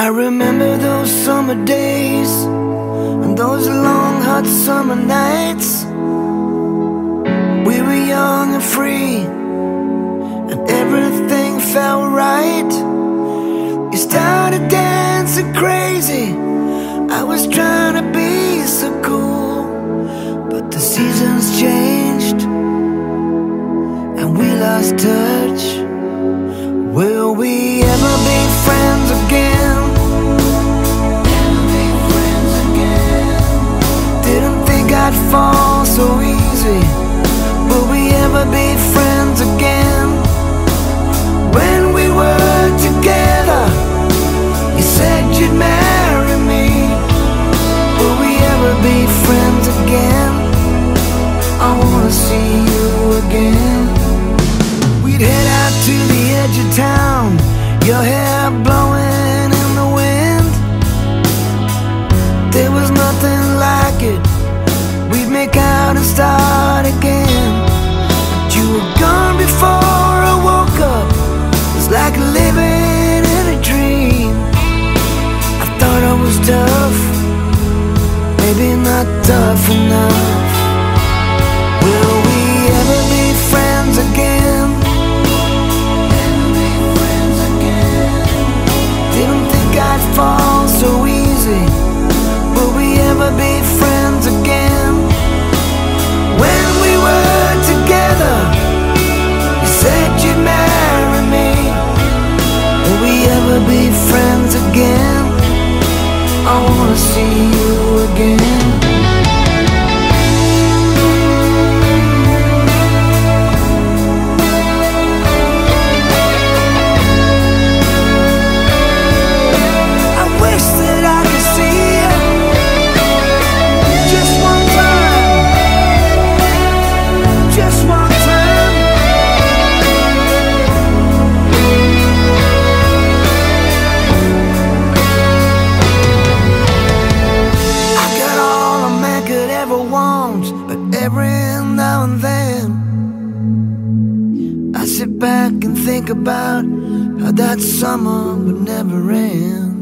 I remember those summer days and those long hot summer nights. We were young and free and everything felt right. You started dancing crazy, I was trying to be so cool, but the seasons changed and we lost touch. Will we ever be friends again? Didn't think I'd fall so easy. Will we ever be friends again? When we were together, you said you'd marry me. Will we ever be friends again? I wanna see you again. We'd head out to the edge of town, your hair blowing in the wind. There was nothing like it. We'd make out and start again. But you were gone before I woke up. It was like living in a dream. I thought I was tough, maybe not tough enough. Will we ever be friends again? Didn't think I'd fall so easy. Will we ever be friends again? When we were together, you said you'd marry me. Will we ever be friends again? I wanna see you again. But every now and then I sit back and think about how that summer would never end.